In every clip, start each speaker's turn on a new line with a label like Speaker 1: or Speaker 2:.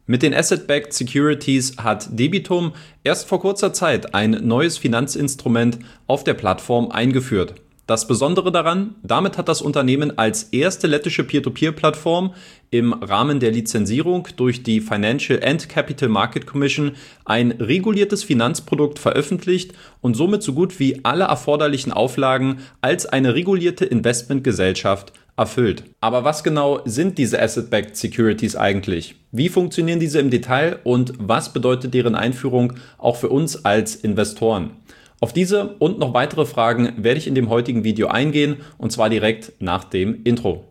Speaker 1: Mit den Asset-Backed Securities hat Debitum erst vor kurzer Zeit ein neues Finanzinstrument auf der Plattform eingeführt. Das Besondere daran, damit hat das Unternehmen als erste lettische Peer-to-Peer-Plattform im Rahmen der Lizenzierung durch die Financial and Capital Market Commission ein reguliertes Finanzprodukt veröffentlicht und somit so gut wie alle erforderlichen Auflagen als eine regulierte Investmentgesellschaft erfüllt. Aber was genau sind diese Asset-Backed Securities eigentlich? Wie funktionieren diese im Detail und was bedeutet deren Einführung auch für uns als Investoren? Auf diese und noch weitere Fragen werde ich in dem heutigen Video eingehen, und zwar direkt nach dem Intro.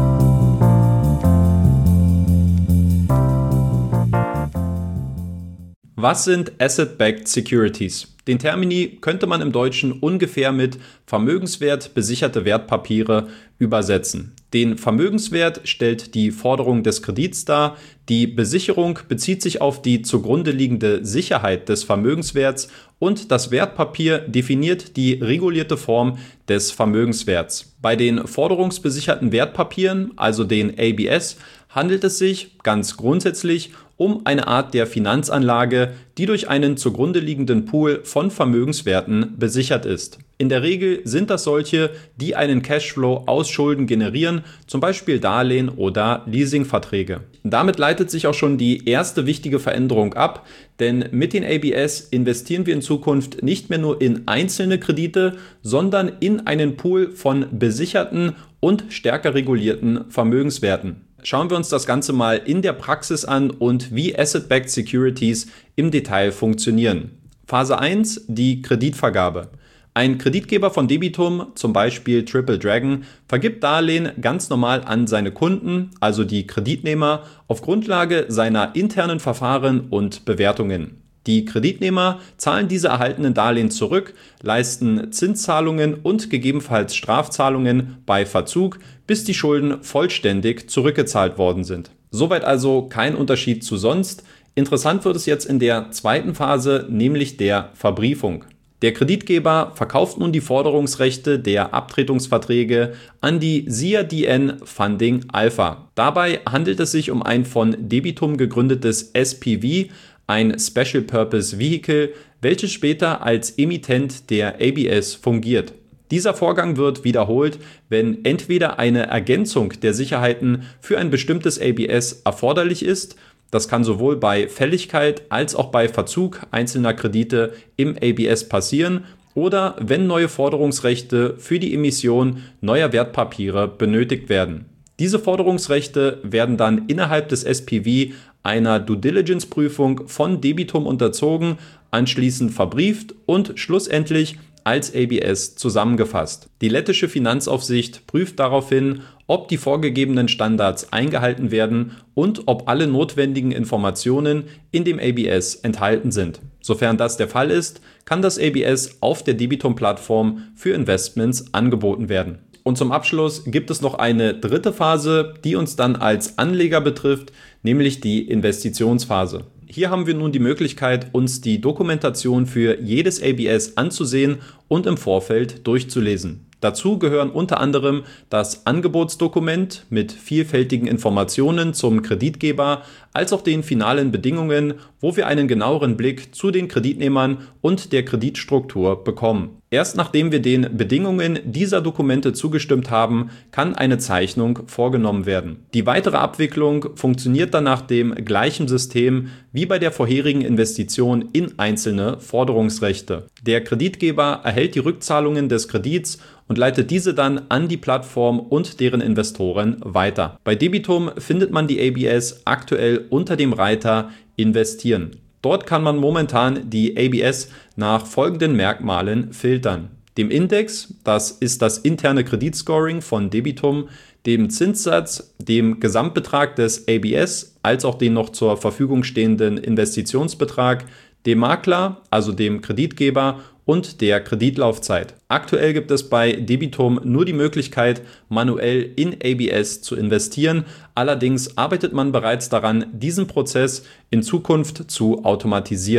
Speaker 1: Was sind Asset-Backed Securities? Den Termini könnte man im Deutschen ungefähr mit Vermögenswert besicherte Wertpapiere übersetzen. Den Vermögenswert stellt die Forderung des Kredits dar. Die Besicherung bezieht sich auf die zugrunde liegende Sicherheit des Vermögenswerts und das Wertpapier definiert die regulierte Form des Vermögenswerts. Bei den forderungsbesicherten Wertpapieren, also den ABS, handelt es sich ganz grundsätzlich um eine Art der Finanzanlage, die durch einen zugrunde liegenden Pool von Vermögenswerten besichert ist. In der Regel sind das solche, die einen Cashflow aus Schulden generieren, zum Beispiel Darlehen oder Leasingverträge. Damit leitet sich auch schon die erste wichtige Veränderung ab, denn mit den ABS investieren wir in Zukunft nicht mehr nur in einzelne Kredite, sondern in einen Pool von besicherten und stärker regulierten Vermögenswerten. Schauen wir uns das Ganze mal in der Praxis an und wie Asset-Backed Securities im Detail funktionieren. Phase 1, die Kreditvergabe. Ein Kreditgeber von Debitum, zum Beispiel Triple Dragon, vergibt Darlehen ganz normal an seine Kunden, also die Kreditnehmer, auf Grundlage seiner internen Verfahren und Bewertungen. Die Kreditnehmer zahlen diese erhaltenen Darlehen zurück, leisten Zinszahlungen und gegebenenfalls Strafzahlungen bei Verzug, bis die Schulden vollständig zurückgezahlt worden sind. Soweit also kein Unterschied zu sonst. Interessant wird es jetzt in der zweiten Phase, nämlich der Verbriefung. Der Kreditgeber verkauft nun die Forderungsrechte der Abtretungsverträge an die SIA-DN Funding Alpha. Dabei handelt es sich um ein von Debitum gegründetes SPV, ein Special Purpose Vehicle, welches später als Emittent der ABS fungiert. Dieser Vorgang wird wiederholt, wenn entweder eine Ergänzung der Sicherheiten für ein bestimmtes ABS erforderlich ist. Das kann sowohl bei Fälligkeit als auch bei Verzug einzelner Kredite im ABS passieren oder wenn neue Forderungsrechte für die Emission neuer Wertpapiere benötigt werden. Diese Forderungsrechte werden dann innerhalb des SPV einer Due-Diligence-Prüfung von Debitum unterzogen, anschließend verbrieft und schlussendlich als ABS zusammengefasst. Die lettische Finanzaufsicht prüft daraufhin, ob die vorgegebenen Standards eingehalten werden und ob alle notwendigen Informationen in dem ABS enthalten sind. Sofern das der Fall ist, kann das ABS auf der Debitum-Plattform für Investments angeboten werden. Und zum Abschluss gibt es noch eine dritte Phase, die uns dann als Anleger betrifft, nämlich die Investitionsphase. Hier haben wir nun die Möglichkeit, uns die Dokumentation für jedes ABS anzusehen und im Vorfeld durchzulesen. Dazu gehören unter anderem das Angebotsdokument mit vielfältigen Informationen zum Kreditgeber, als auch den finalen Bedingungen, wo wir einen genaueren Blick zu den Kreditnehmern und der Kreditstruktur bekommen. Erst nachdem wir den Bedingungen dieser Dokumente zugestimmt haben, kann eine Zeichnung vorgenommen werden. Die weitere Abwicklung funktioniert dann nach dem gleichen System wie bei der vorherigen Investition in einzelne Forderungsrechte. Der Kreditgeber erhält die Rückzahlungen des Kredits und leitet diese dann an die Plattform und deren Investoren weiter. Bei Debitum findet man die ABS aktuell unter dem Reiter Investieren. Dort kann man momentan die ABS nach folgenden Merkmalen filtern: dem Index, das ist das interne Kreditscoring von Debitum, dem Zinssatz, dem Gesamtbetrag des ABS, als auch den noch zur Verfügung stehenden Investitionsbetrag, dem Makler, also dem Kreditgeber, und der Kreditlaufzeit. Aktuell gibt es bei Debitum nur die Möglichkeit, manuell in ABS zu investieren. Allerdings arbeitet man bereits daran, diesen Prozess in Zukunft zu automatisieren.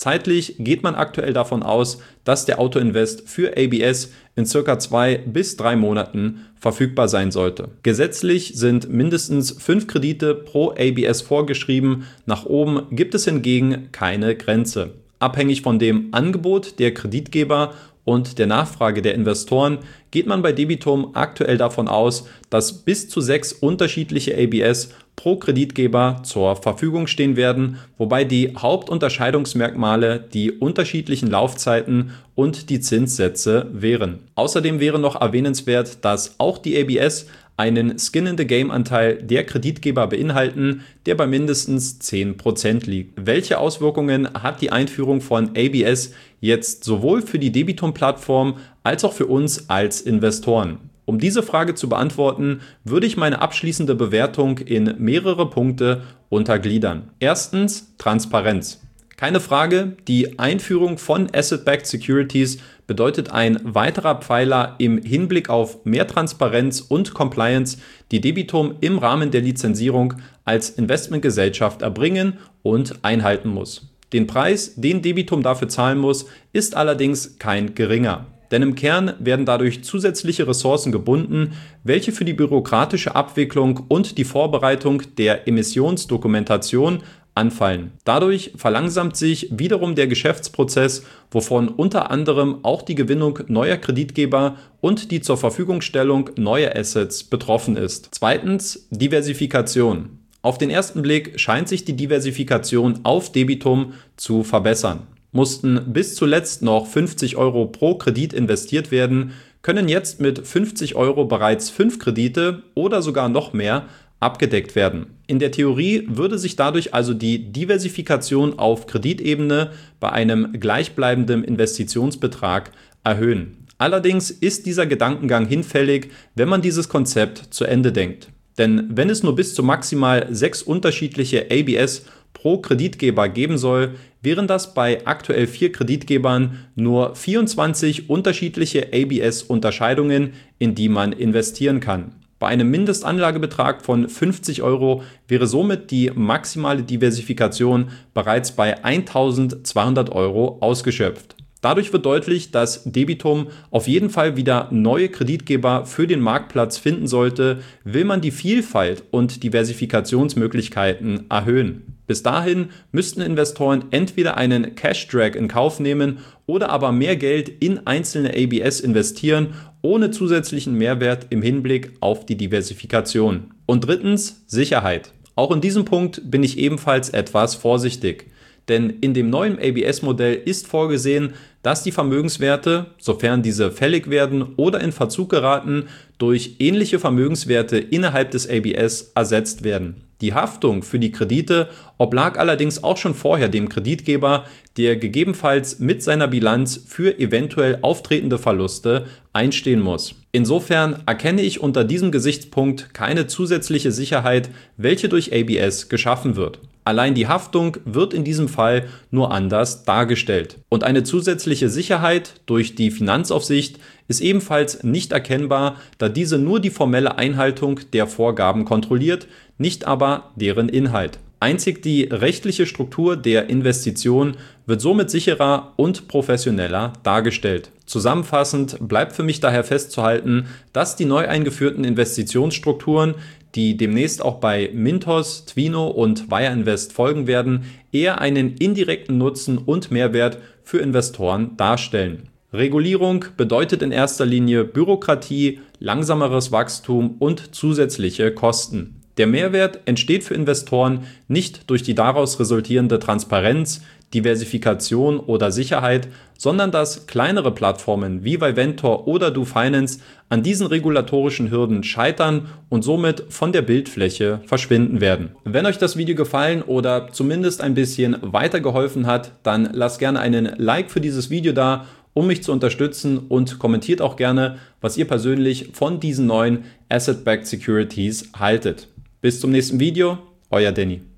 Speaker 1: Zeitlich geht man aktuell davon aus, dass der Autoinvest für ABS in circa 2 bis 3 Monaten verfügbar sein sollte. Gesetzlich sind mindestens 5 Kredite pro ABS vorgeschrieben, nach oben gibt es hingegen keine Grenze. Abhängig von dem Angebot der Kreditgeber und der Nachfrage der Investoren geht man bei Debitum aktuell davon aus, dass bis zu 6 unterschiedliche ABS pro Kreditgeber zur Verfügung stehen werden, wobei die Hauptunterscheidungsmerkmale die unterschiedlichen Laufzeiten und die Zinssätze wären. Außerdem wäre noch erwähnenswert, dass auch die ABS einen Skin-in-the-Game-Anteil der Kreditgeber beinhalten, der bei mindestens 10% liegt. Welche Auswirkungen hat die Einführung von ABS jetzt sowohl für die Debitum-Plattform als auch für uns als Investoren? Um diese Frage zu beantworten, würde ich meine abschließende Bewertung in mehrere Punkte untergliedern. Erstens, Transparenz. Keine Frage, die Einführung von Asset-Backed Securities bedeutet ein weiterer Pfeiler im Hinblick auf mehr Transparenz und Compliance, die Debitum im Rahmen der Lizenzierung als Investmentgesellschaft erbringen und einhalten muss. Den Preis, den Debitum dafür zahlen muss, ist allerdings kein geringer. Denn im Kern werden dadurch zusätzliche Ressourcen gebunden, welche für die bürokratische Abwicklung und die Vorbereitung der Emissionsdokumentation anfallen. Dadurch verlangsamt sich wiederum der Geschäftsprozess, wovon unter anderem auch die Gewinnung neuer Kreditgeber und die zur Verfügungstellung neuer Assets betroffen ist. Zweitens, Diversifikation. Auf den ersten Blick scheint sich die Diversifikation auf Debitum zu verbessern. Mussten bis zuletzt noch 50 Euro pro Kredit investiert werden, können jetzt mit 50 Euro bereits 5 Kredite oder sogar noch mehr abgedeckt werden. In der Theorie würde sich dadurch also die Diversifikation auf Kreditebene bei einem gleichbleibenden Investitionsbetrag erhöhen. Allerdings ist dieser Gedankengang hinfällig, wenn man dieses Konzept zu Ende denkt. Denn wenn es nur bis zu maximal 6 unterschiedliche ABS pro Kreditgeber geben soll, wären das bei aktuell 4 Kreditgebern nur 24 unterschiedliche ABS-Unterscheidungen, in die man investieren kann. Bei einem Mindestanlagebetrag von 50 Euro wäre somit die maximale Diversifikation bereits bei 1.200 Euro ausgeschöpft. Dadurch wird deutlich, dass Debitum auf jeden Fall wieder neue Kreditgeber für den Marktplatz finden sollte, will man die Vielfalt und Diversifikationsmöglichkeiten erhöhen. Bis dahin müssten Investoren entweder einen Cash-Drag in Kauf nehmen oder aber mehr Geld in einzelne ABS investieren, ohne zusätzlichen Mehrwert im Hinblick auf die Diversifikation. Und drittens, Sicherheit. Auch in diesem Punkt bin ich ebenfalls etwas vorsichtig. Denn in dem neuen ABS-Modell ist vorgesehen, dass die Vermögenswerte, sofern diese fällig werden oder in Verzug geraten, durch ähnliche Vermögenswerte innerhalb des ABS ersetzt werden. Die Haftung für die Kredite oblag allerdings auch schon vorher dem Kreditgeber, der gegebenenfalls mit seiner Bilanz für eventuell auftretende Verluste einstehen muss. Insofern erkenne ich unter diesem Gesichtspunkt keine zusätzliche Sicherheit, welche durch ABS geschaffen wird. Allein die Haftung wird in diesem Fall nur anders dargestellt. Und eine zusätzliche Sicherheit durch die Finanzaufsicht ist ebenfalls nicht erkennbar, da diese nur die formelle Einhaltung der Vorgaben kontrolliert, nicht aber deren Inhalt. Einzig die rechtliche Struktur der Investition wird somit sicherer und professioneller dargestellt. Zusammenfassend bleibt für mich daher festzuhalten, dass die neu eingeführten Investitionsstrukturen, die demnächst auch bei Mintos, Twino und Wire Invest folgen werden, eher einen indirekten Nutzen und Mehrwert für Investoren darstellen. Regulierung bedeutet in erster Linie Bürokratie, langsameres Wachstum und zusätzliche Kosten. Der Mehrwert entsteht für Investoren nicht durch die daraus resultierende Transparenz, Diversifikation oder Sicherheit, sondern dass kleinere Plattformen wie Viventor oder DoFinance an diesen regulatorischen Hürden scheitern und somit von der Bildfläche verschwinden werden. Wenn euch das Video gefallen oder zumindest ein bisschen weitergeholfen hat, dann lasst gerne einen Like für dieses Video da, um mich zu unterstützen, und kommentiert auch gerne, was ihr persönlich von diesen neuen Asset-Backed Securities haltet. Bis zum nächsten Video, euer Danny.